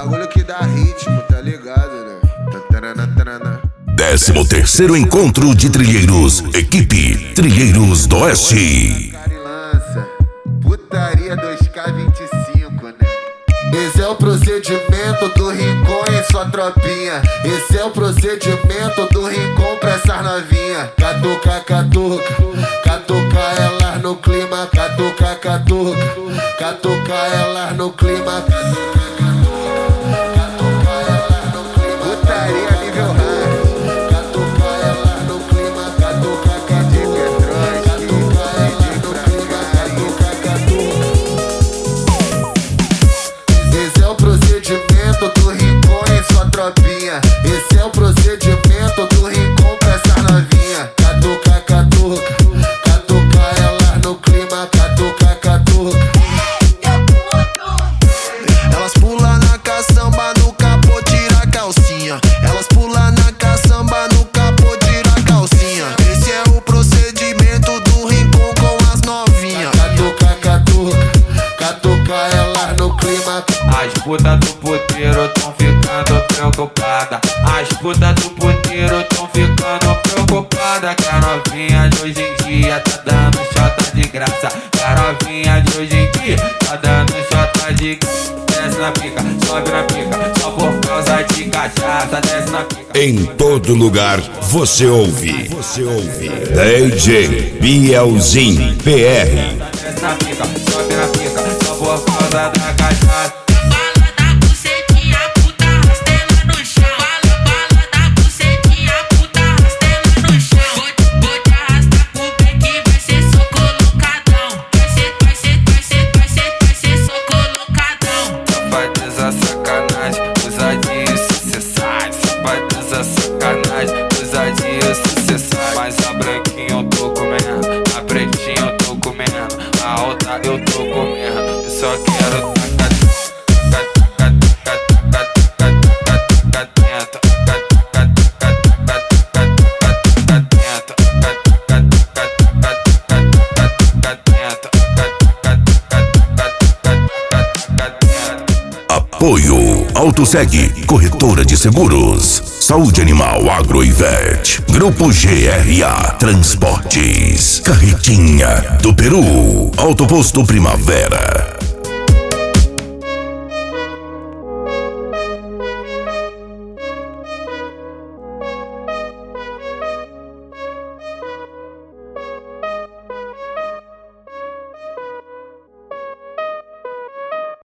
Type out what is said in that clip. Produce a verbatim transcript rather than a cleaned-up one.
bagulho que dá ritmo, tá ligado, né? Tatarana, tarana. Décimo terceiro encontro de trilheiros, equipe Trilheiros do Oeste. Carilança, putaria dois K vinte e cinco, né? Esse é o procedimento do Rincon e sua tropinha. Esse é o procedimento do Rincon pra essas novinha. Catuca, catuca, catuca elas no clima. Catuca, catuca, catuca elas no clima. Catuca, catuca, catuca elas no clima. Putaria nível hard. Catuca elas no clima. Catuca, catuca, catuca elas no clima. Catuca, catuca. Esse é o procedimento do Rincon e sua tropinha. Esse é o procedimento do Rincon pra essa novinha. Catuca, catuca, catuca elas no clima. Catuca, catuca. Elas pulam na caçamba, no capô, tira a calcinha. Elas pulam na caçamba, no capô, tira a calcinha. Esse é o procedimento do Rincon com as novinhas. Catuca, catuca, catuca elas no clima. As putas do puteiro tão ficando preocupada. As putas do puteiro tão ficando preocupada. Que a novinha de hoje em dia tá dando chota de graça. Que a novinha de hoje em dia tá dando chota de graça. Desce na pica, sobe na pica, só por causa de cachaça. Desce na pica. Em todo lugar você ouve. Você ouve. D J Bielzinho P R. Desce na pica, sobe na pica, só por causa da cachaça. Mas a branquinha eu tô comendo, a pretinha eu tô comendo, a alta eu tô comendo. Eu só quero Apoio AutoSeg, corretora de seguros. Saúde Animal Agro e Vet. Grupo G R A Transportes. Carretinha do Peru. Autoposto Primavera.